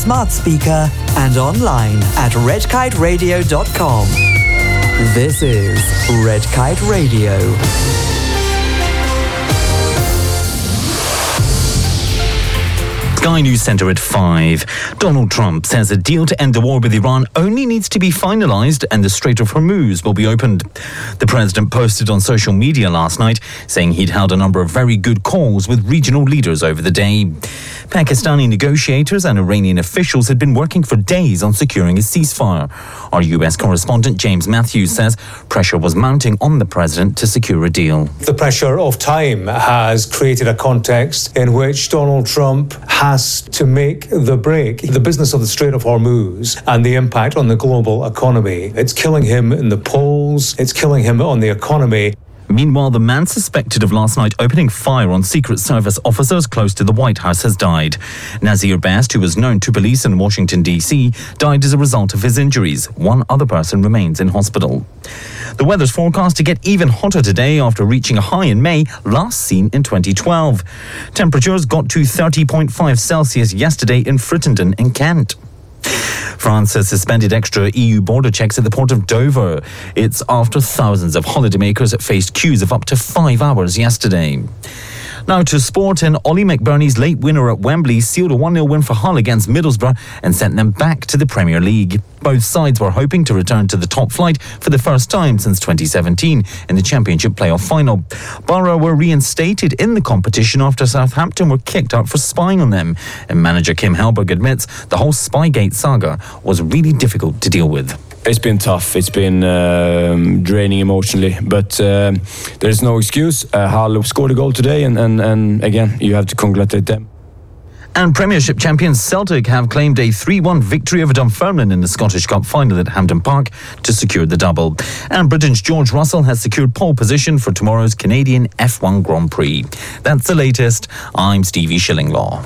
smart speaker and online at redkiteradio.com. This is Red Kite Radio. Sky News Centre at 5. Donald Trump says a deal to end the war with Iran only needs to be finalised and the Strait of Hormuz will be opened. The president posted on social media last night saying he'd held a number of very good calls with regional leaders over the day. Pakistani negotiators and Iranian officials had been working for days on securing a ceasefire. Our US correspondent James Matthews says pressure was mounting on the president to secure a deal. The pressure of time has created a context in which Donald Trump has to make the break. The business of the Strait of Hormuz and the impact on the global economy. It's killing him in the polls. It's killing him on the economy. Meanwhile, the man suspected of last night opening fire on Secret Service officers close to the White House has died. Nazir Best, who was known to police in Washington, D.C., died as a result of his injuries. One other person remains in hospital. The weather's forecast to get even hotter today after reaching a high in May, last seen in 2012. Temperatures got to 30.5 Celsius yesterday in Frittenden in Kent. France has suspended extra EU border checks at the port of Dover. It's after thousands of holidaymakers faced queues of up to 5 hours yesterday. Now to sport, and Ollie McBurney's late winner at Wembley sealed a 1-0 win for Hull against Middlesbrough and sent them back to the Premier League. Both sides were hoping to return to the top flight for the first time since 2017 in the Championship playoff final. Borough were reinstated in the competition after Southampton were kicked out for spying on them. And manager Kim Helberg admits the whole Spygate saga was really difficult to deal with. It's been tough. It's been draining emotionally, but there's no excuse. Hull scored a goal today, and again, you have to congratulate them. And Premiership champions Celtic have claimed a 3-1 victory over Dunfermline in the Scottish Cup final at Hampden Park to secure the double. And Britain's George Russell has secured pole position for tomorrow's Canadian F1 Grand Prix. That's the latest. I'm Stevie Shillinglaw.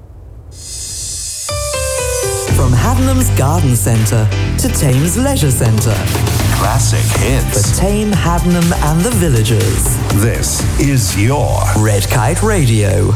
From Haddenham's Garden Centre to Thames Leisure Centre. Classic hits. For Tame, Haddenham and the villagers. This is your Red Kite Radio.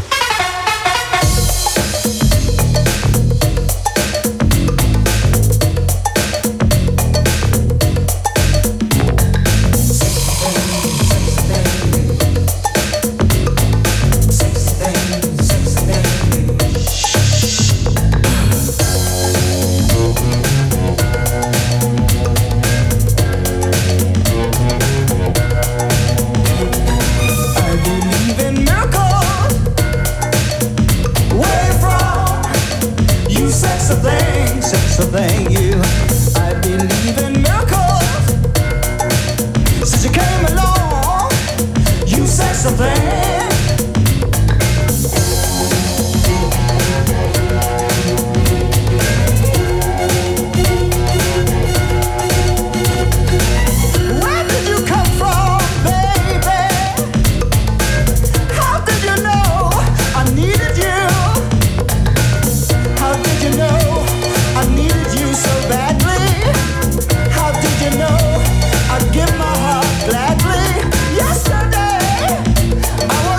I'd give my heart gladly. Yesterday, I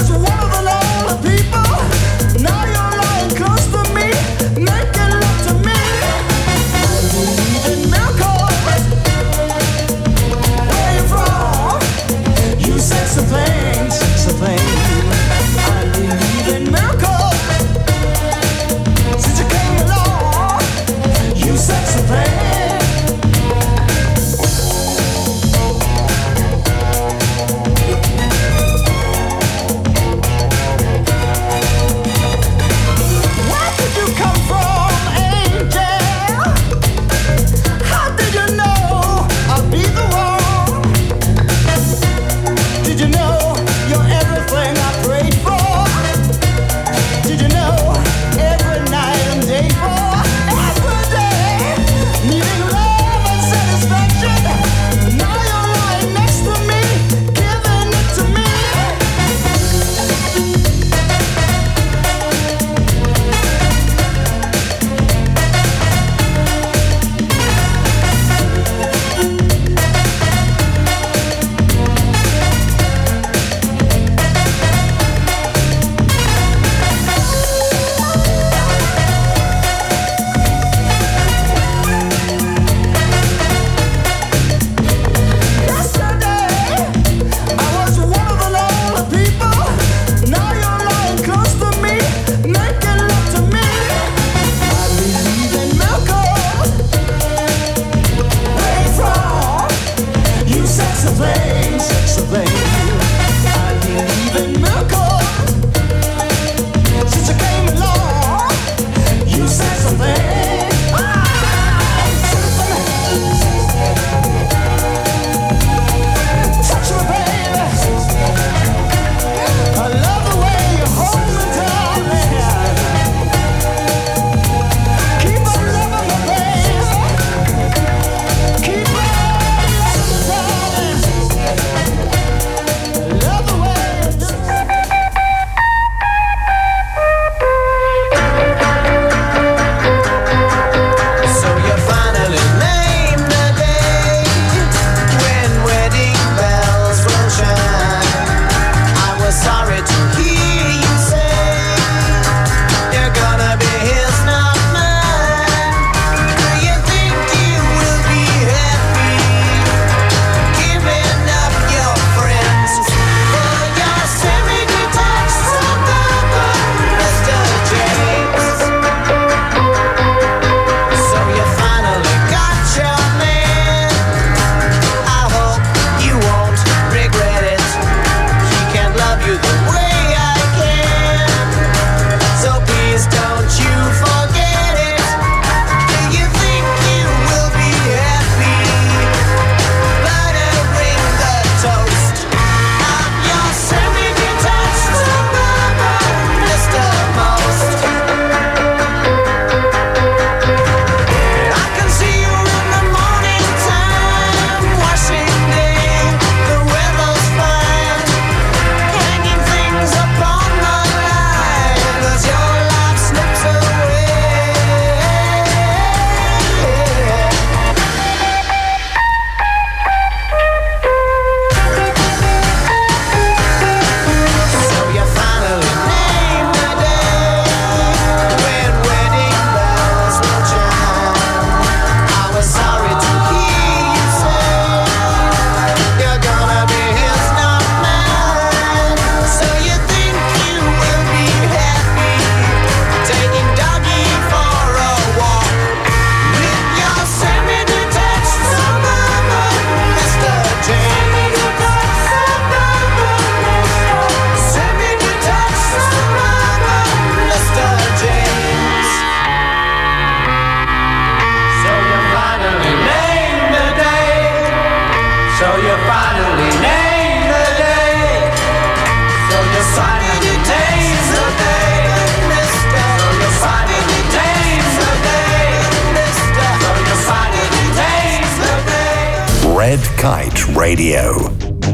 So you finally name the day. So you finally name the day. So you finally name the day. So you finally name the day. Red Kite Radio.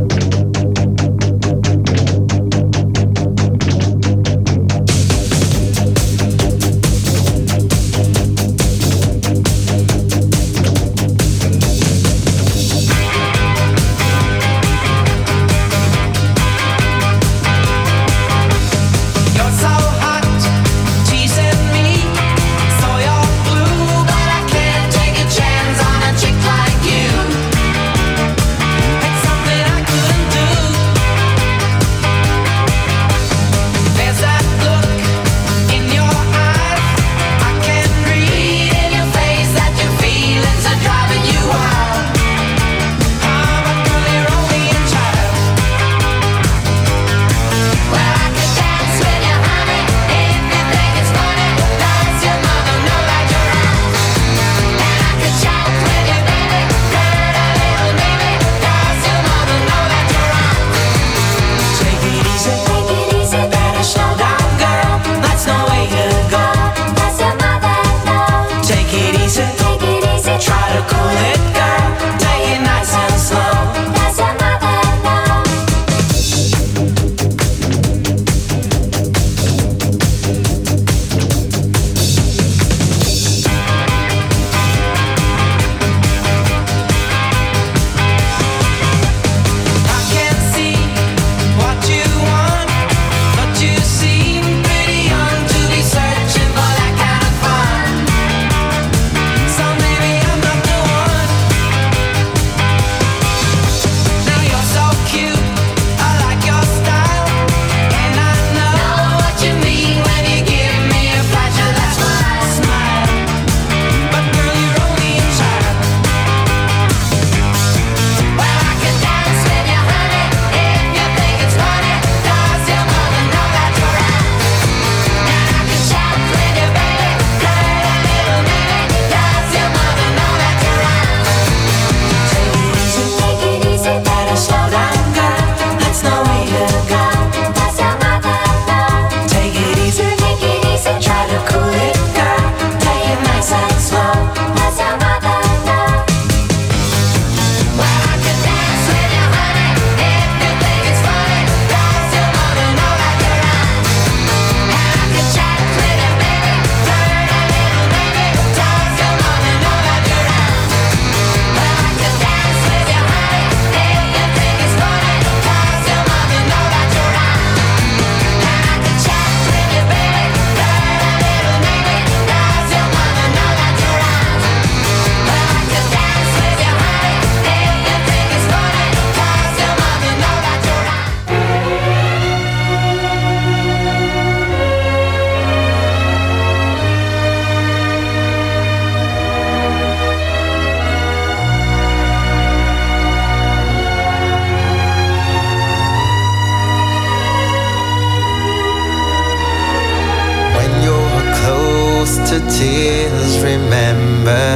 to tears, remember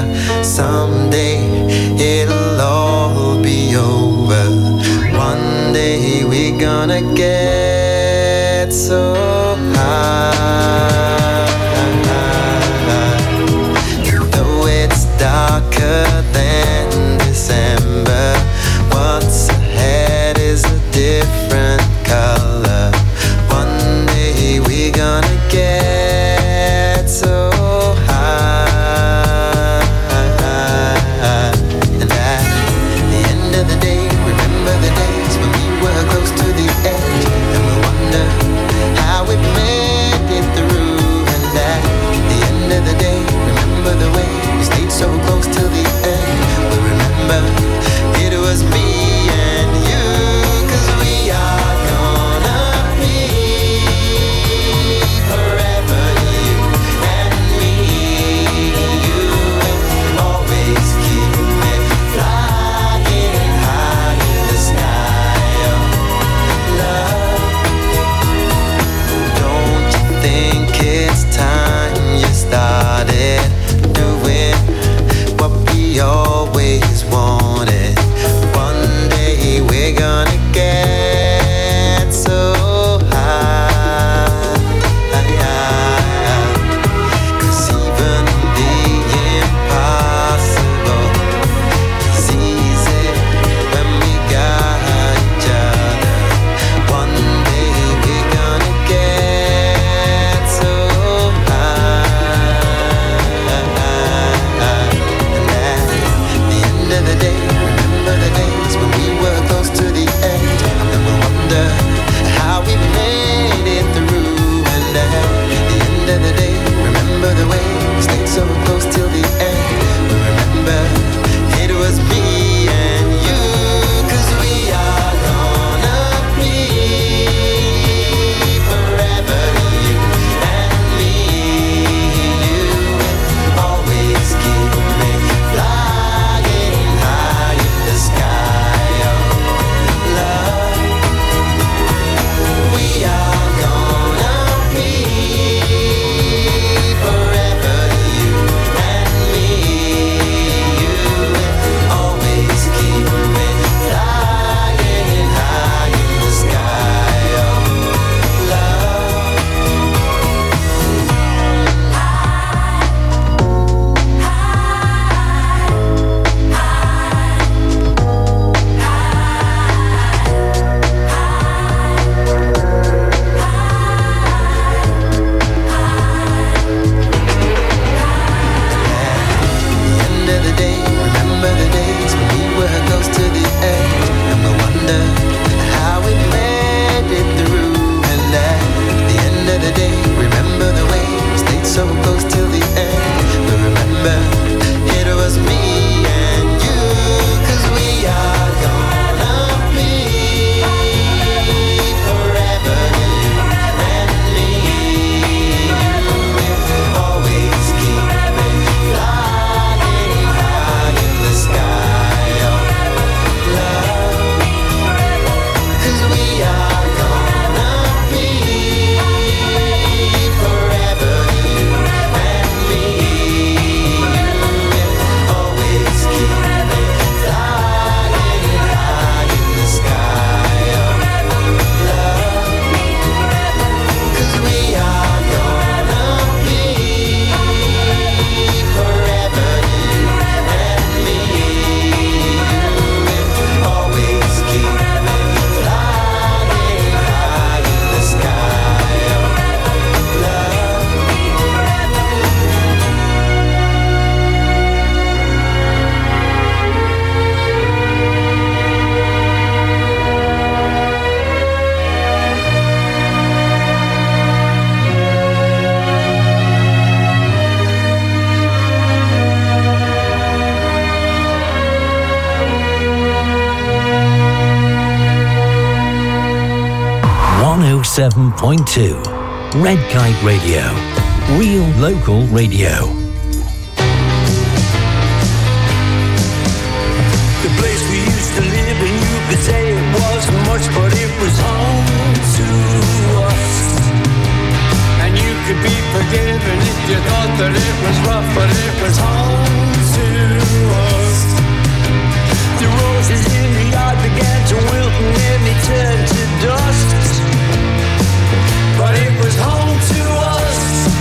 someday it'll all be over. One day we're gonna get so high. Though it's darker than December, what's ahead is a different color. One day we're gonna get so high. 107.2. Red Kite Radio. Real local radio. The place we used to live in, you could say it wasn't much, but it was home to us. And you could be forgiven if you thought that it was rough, but it was home to us. The roses in the yard began to wilt and then they turned to dust. But it was home to us.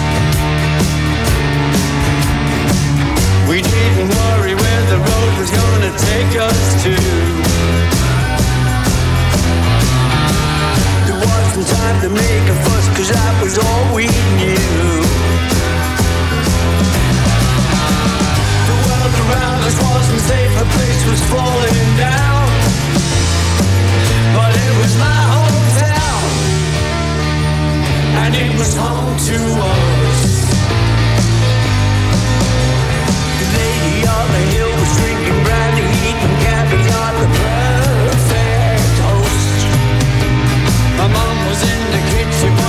We didn't worry where the road was gonna take us to. There wasn't time to make a fuss, 'cause that was all we knew. The world around us wasn't safe, a place was falling down. But it was my hometown, and it was home to us. The lady on the hill was drinking brandy, eating caviar, the perfect host. My mom was in the kitchen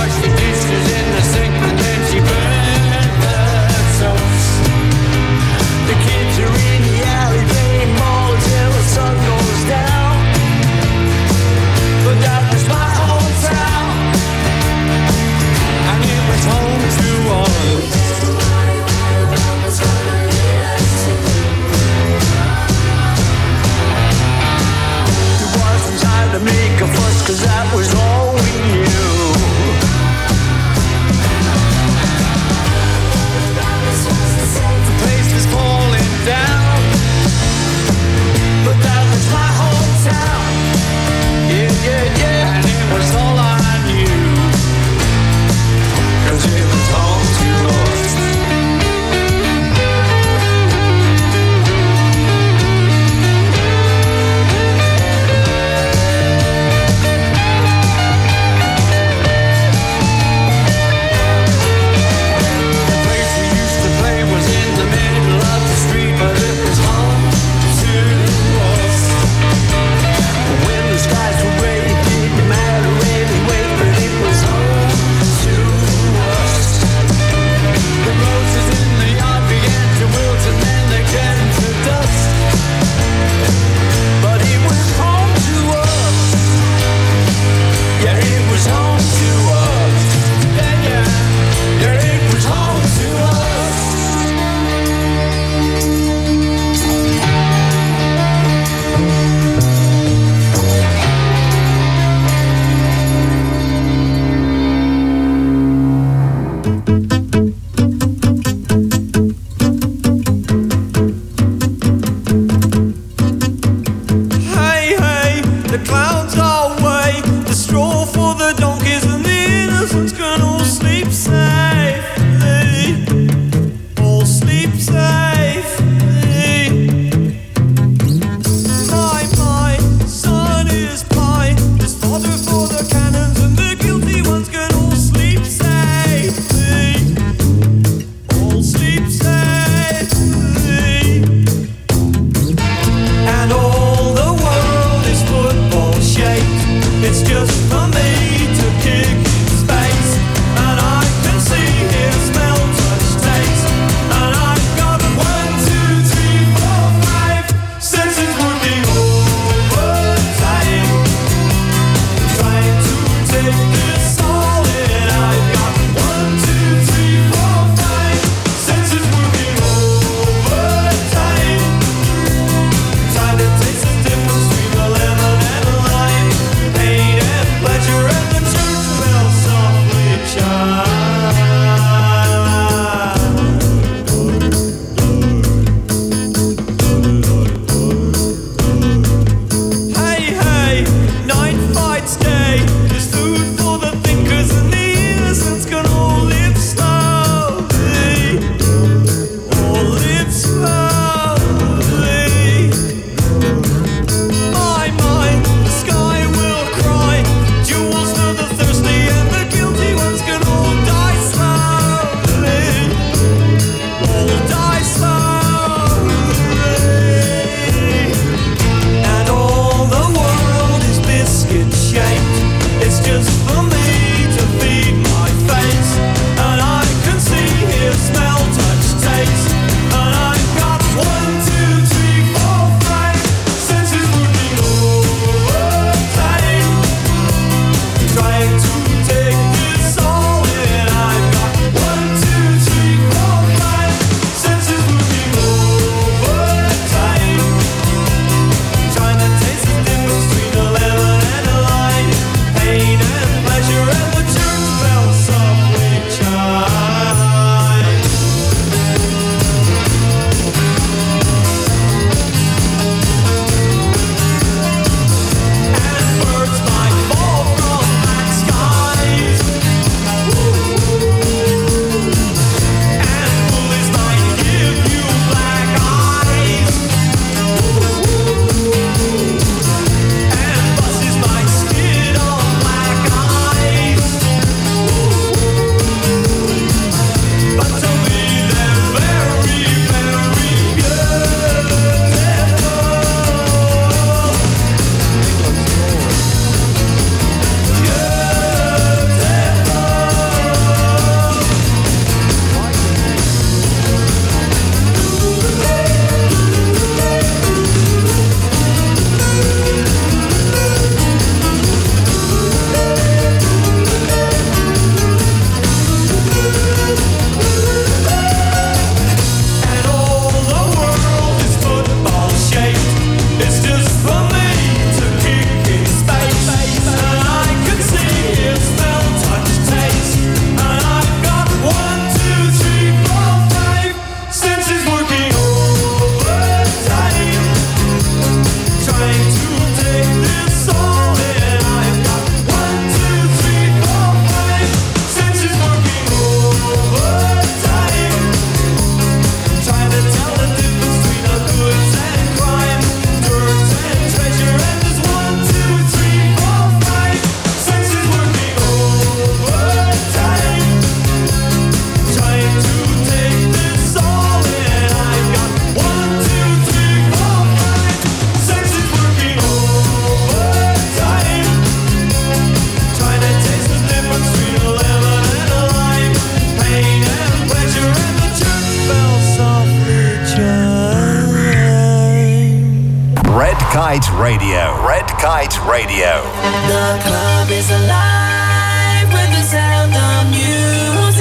Kite Radio. Red Kite Radio. The club is alive with the sound of music.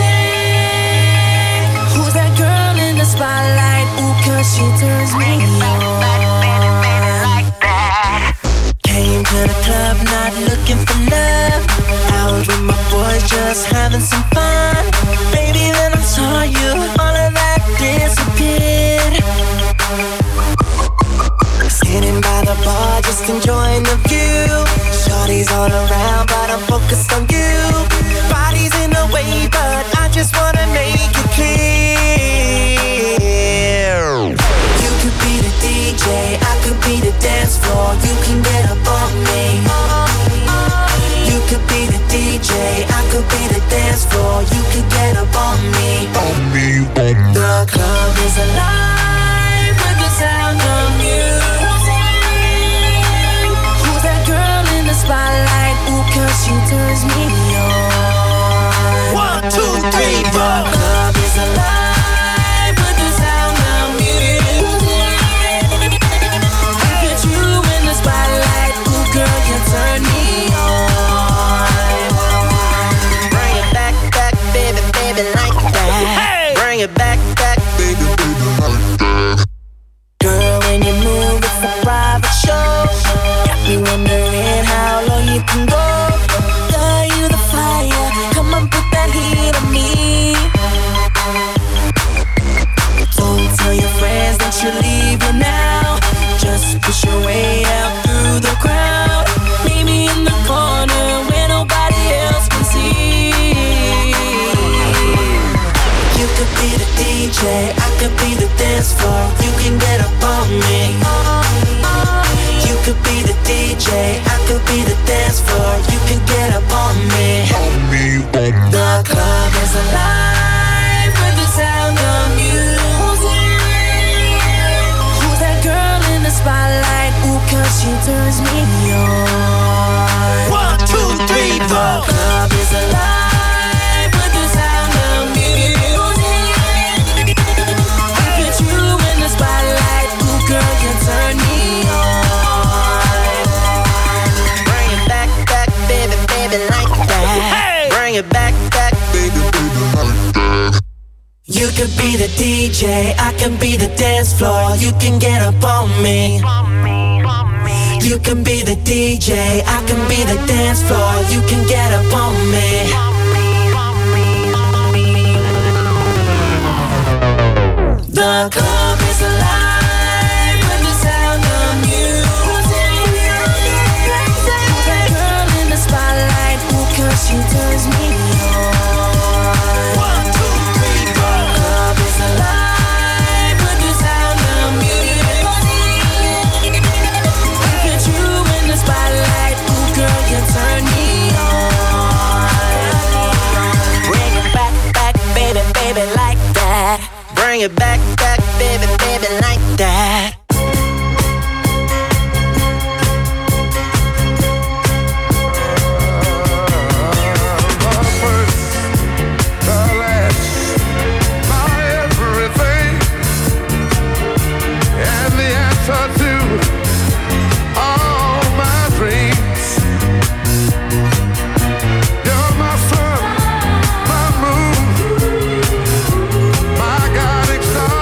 Who's that girl in the spotlight? Ooh, 'cause she turns me on. Came to the club not looking for love. Out with my boys just having some fun. Baby, then I saw you, all of that disappeared. Sitting by the bar, just enjoying the view. Shorty's all around, but I'm focused on you. Body's in the way, but I just wanna make it clear. You could be the DJ, I could be the dance floor. You can get up on me. You could be the DJ, I could be the dance floor. You could get up on me. The club is alive with the sound of music. Who's that girl in the spotlight? Ooh, 'cause she turns me on. 1, 2, 3, 4. The club is alive with the sound of music. Look at you in the spotlight. Ooh, girl, you turn me on. Bring it back, back, baby, baby, like that. Hey! Bring it back, back, baby, baby, like that. Girl, when you move, it's a private show. Got me wondering how low you can go. Girl, you the fire. Come on, put that heat on me. Don't tell your friends that you're leaving now. Just push your way out through the crowd. Meet me in the corner where nobody else can see. You could be the DJ, I could be the dance floor. You can get up on me. You could be the DJ, I could be the dance floor. You can get up on me. The club is alive with the sound of music. Who's that girl in the spotlight? Ooh, 'cause she turns me on. 1, 2, 3, 4. The club is alive with the sound of music. Look at you in the spotlight. Ooh, girl, you turn me on. Bring it back, back, baby, baby, like that. Hey! Bring it back, back, baby, baby, like that. You could be the DJ, I can be the dance floor. You can get up on me. You can be the DJ, I can be the dance floor. You can get up on me. The club is alive with the sound of music. That girl in the spotlight, ooh, 'cause she turns me on. 1, 2, 3, 4. The club is alive with the sound of music. Look at you in the spotlight, ooh, girl, you turn me on. Bring it back, back, baby, baby, like that. Bring it back, back, baby, baby, like that. My guiding star.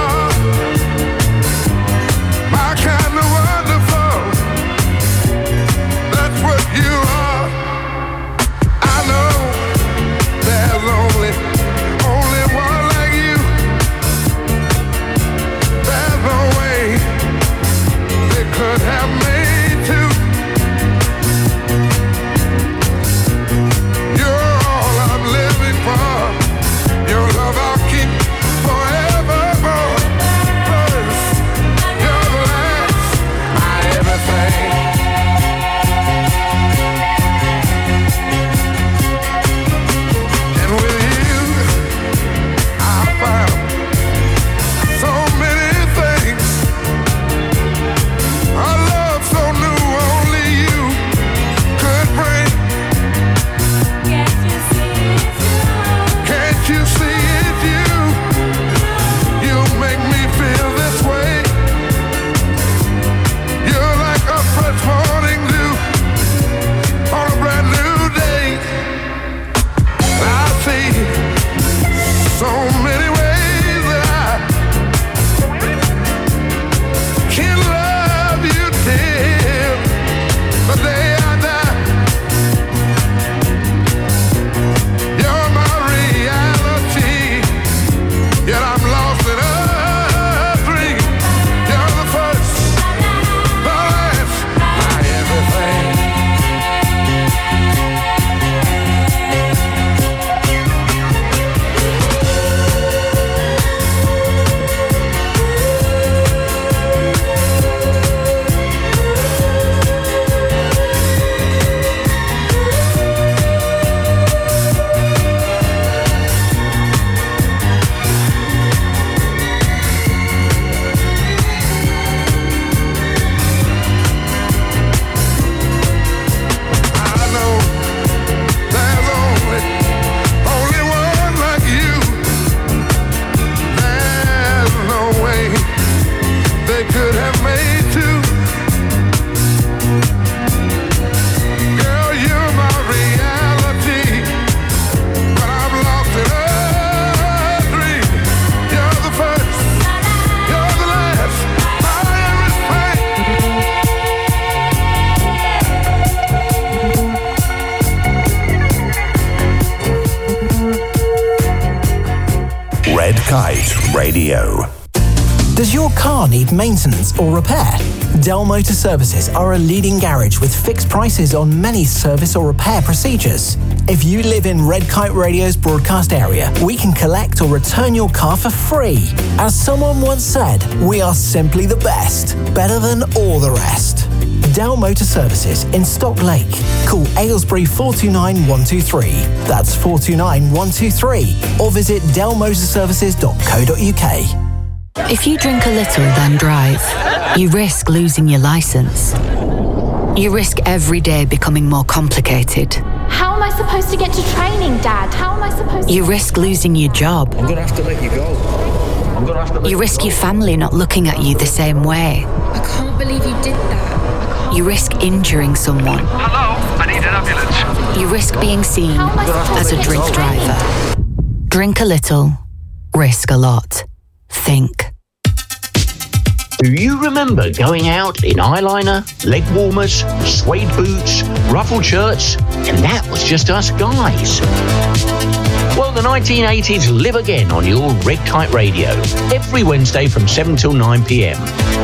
Kite Radio. Does your car need maintenance or repair? Dell Motor Services are a leading garage with fixed prices on many service or repair procedures. If you live in Red Kite Radio's broadcast area, we can collect or return your car for free. As someone once said, we are simply the best, better than all the rest. Dell Motor Services in Stock Lake. Call Aylesbury 429 123. That's 429 123. Or visit dellmotorservices.co.uk. If you drink a little, then drive, you risk losing your license. You risk every day becoming more complicated. How am I supposed to get to training, Dad? How am I supposed to... You risk losing your job. I'm going to have to let you go. You risk your family not looking at you the same way. I can't believe you did that. You risk injuring someone. Hello, I need an ambulance. You risk being seen as a drink driver. Drink a little, risk a lot. Think. Do you remember going out in eyeliner, leg warmers, suede boots, ruffled shirts, and that was just us guys? Well, the 1980s live again on your Red Kite Radio, every Wednesday from 7 till 9 p.m.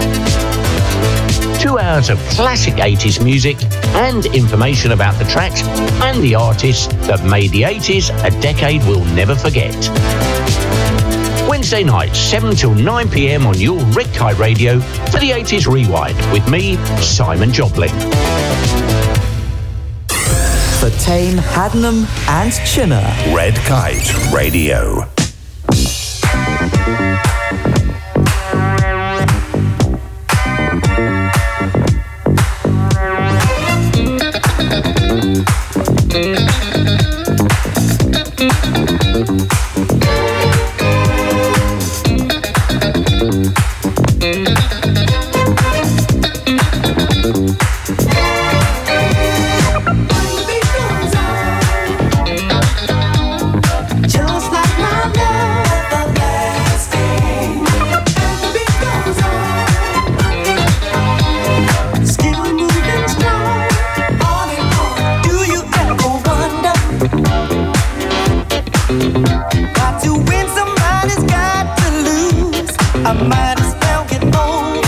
2 hours of classic 80s music and information about the tracks and the artists that made the 80s a decade we'll never forget. Wednesday nights, 7 till 9 p.m. on your Red Kite Radio for the 80s Rewind with me, Simon Joplin. For Tame, Haddenham and Chinner. Red Kite Radio. Got to win, somebody's got to lose. I might as well get old.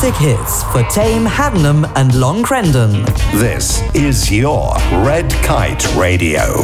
classic hits for Tame, Haddenham and Long Crendon. This is your Red Kite Radio.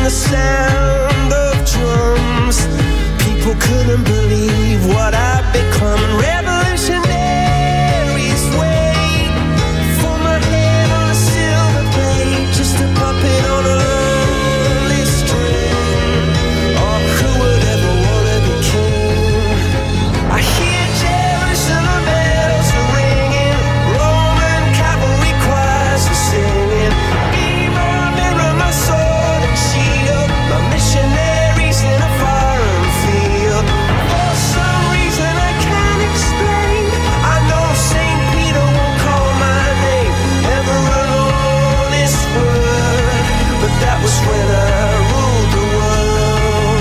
the sound of drums. People couldn't believe what I'd become. Revolutionaries wait for my head on a silver plate, just a puppet on a lonely string. Oh, who would ever want to be king? I hear Jerusalem bells are ringing, Roman cavalry choirs are singing. Mirror, mirror, my sword and shield, my missionaries in a foreign field. For some reason I can't explain, I know St. Peter won't call my name ever an honest word, but that was when I ruled the world.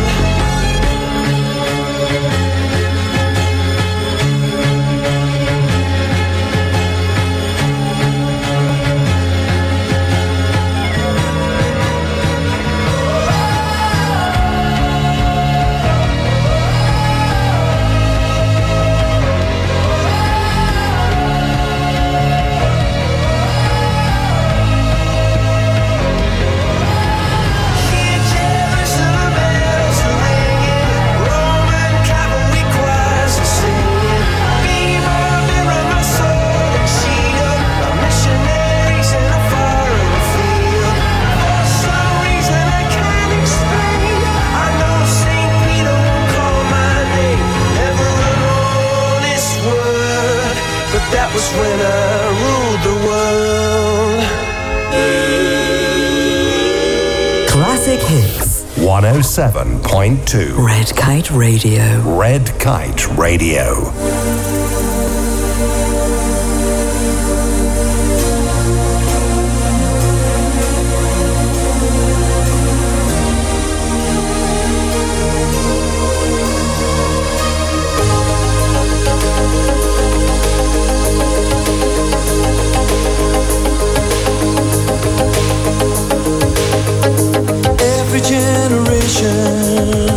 Hear Jerusalem bells are ringing, Roman cavalry choirs are singing. Mirror, mirror, my sword and shield, my missionaries in a foreign field. For some reason I can't explain, I know St. Peter won't call my name ever an honest word, but that was when I ruled the world. Classic hits. 107.2 Red Kite Radio. Red Kite Radio. Every generation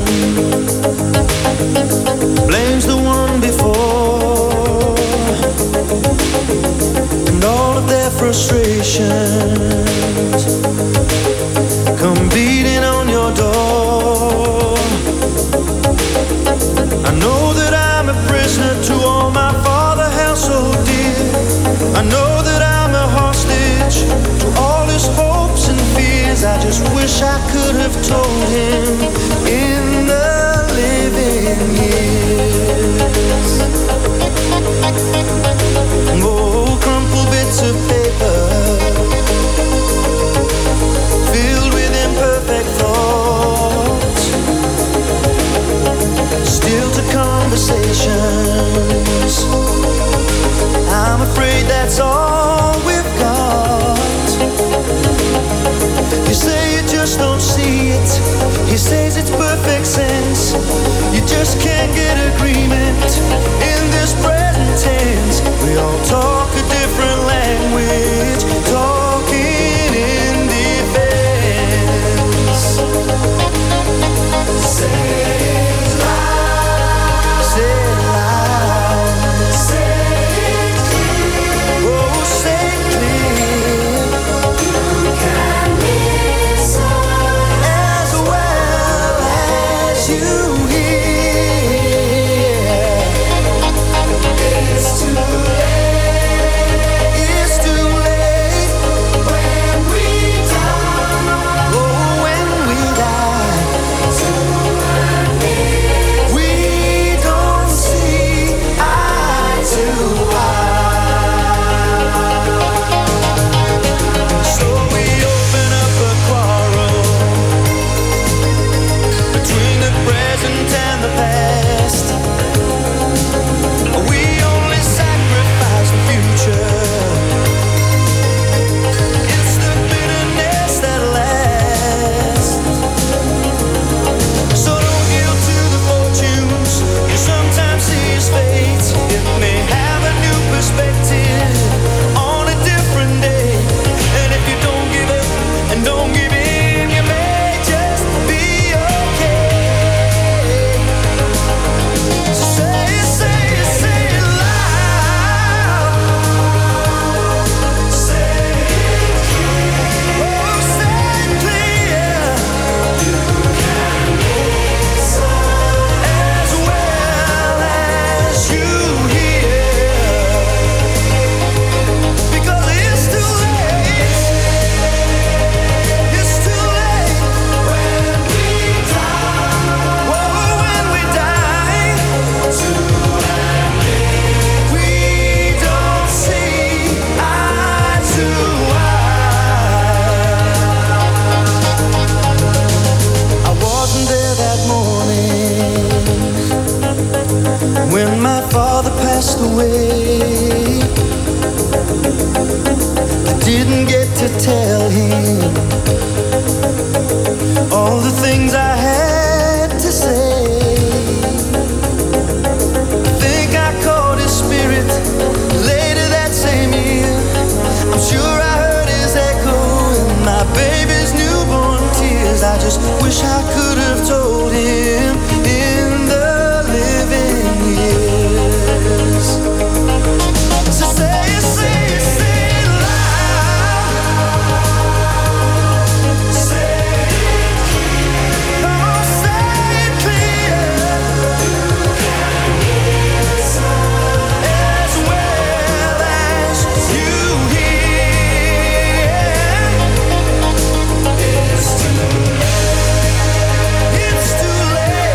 blames the one before, and all of their frustrations come beating on your door. I know that I'm a prisoner to all my father held so dear. I know that I'm a hostage to all his hopes and fears. I just wish I could have told him in the living years. Oh, crumpled bits of paper filled with imperfect thoughts, still to conversations. I'm afraid that's all we've got. You say you just don't see it. He says it's perfect sense. You just can't get agreement in this present tense. We all talk a different language, talking in defense. Say it loud. Say it loud. Say it clear. Oh, say it clear. You can listen as well as just wish I could have told him in the living years. So say it loud. Say it clear. Oh, say it clear. As well as you hear. It's too late.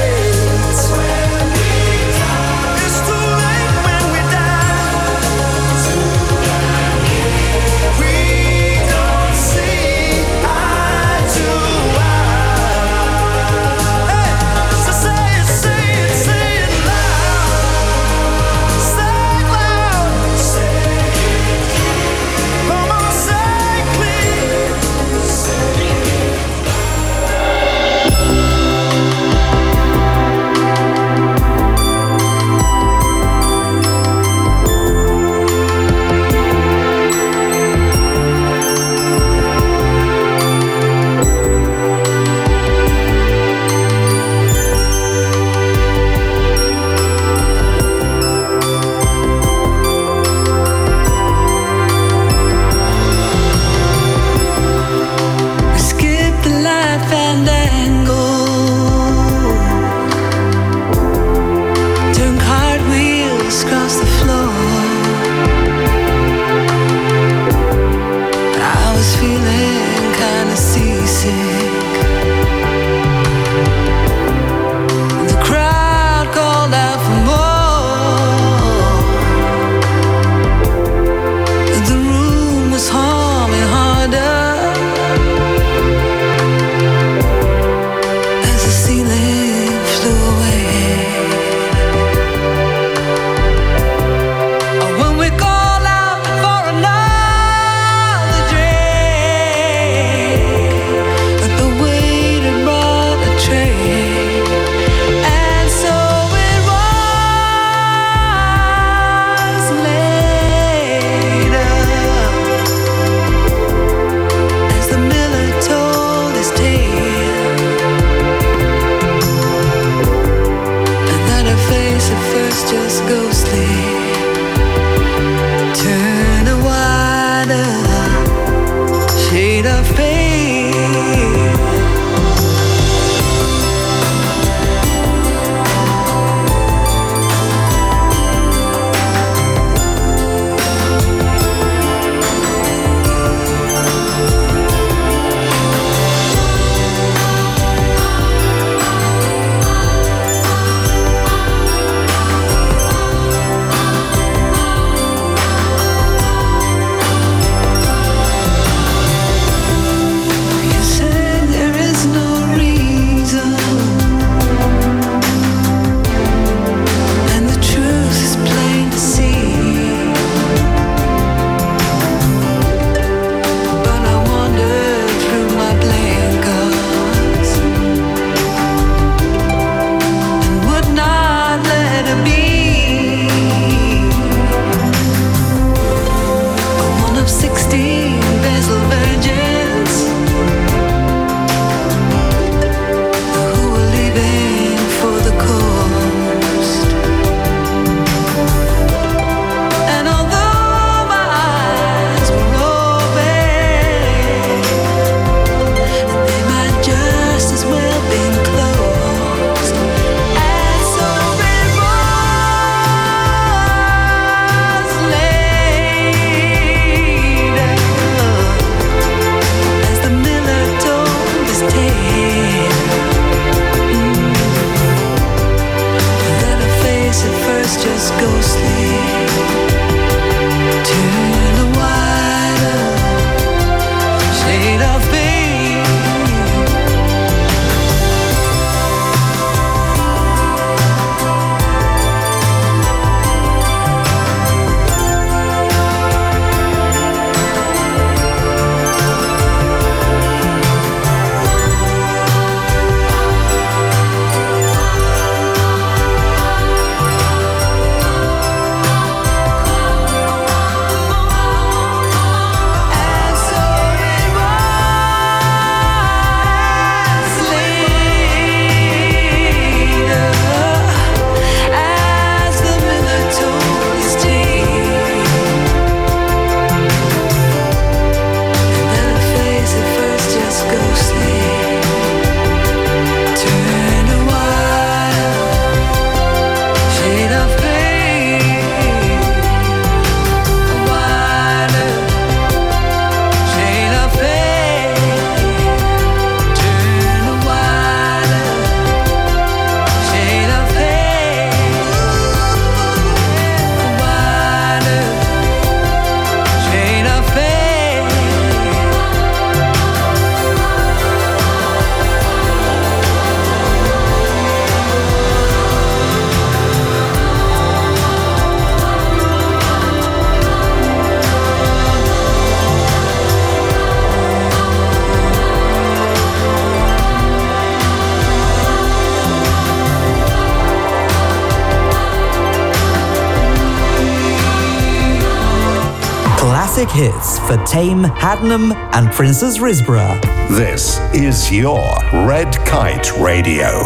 classic hits for Tame, Haddenham and Princess Risborough. This is your Red Kite Radio.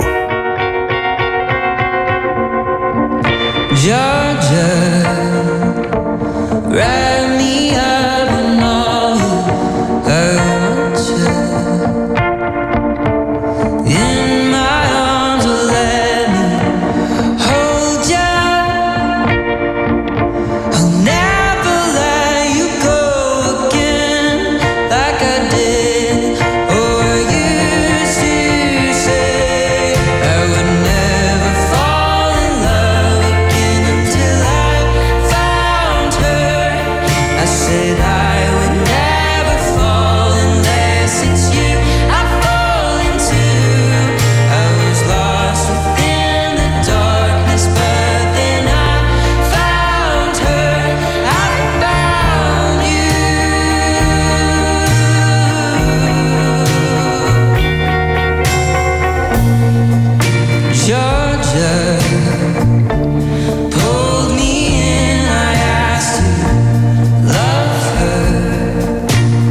Georgia, wrap me up in all I want you. In my arms, let me hold you. I'll never let you go again like I did or used to say. I would never fall in love again until I found her. I said I would never fall unless it's you I fall into. I was lost within the darkness, but then I found her. I found you. Georgia pulled me in, I asked to love her.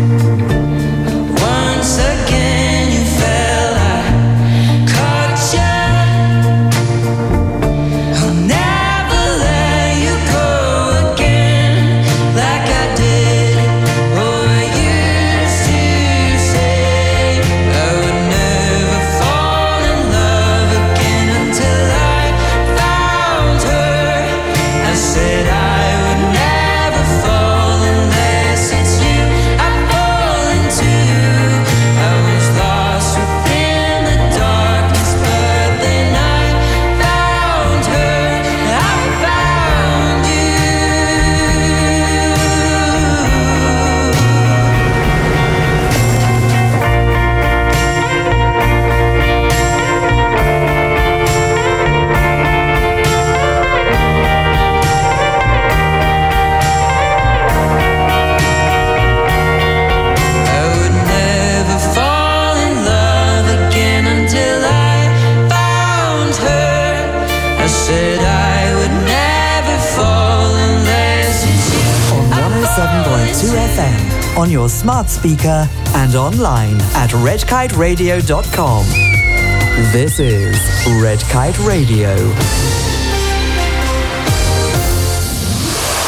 Once again you fell, I caught you. I'll never let you go again like I did or used to say. I would never fall in love again until I found her. I said I would never fall unless it's you I fall into. I was lost within the darkness, but then I found her. I found you. I would never fall in love again until I found her. I said I would never fall unless it's you. On 107.2 FM, on your smart speaker and online at redkiteradio.com. This is Red Kite Radio.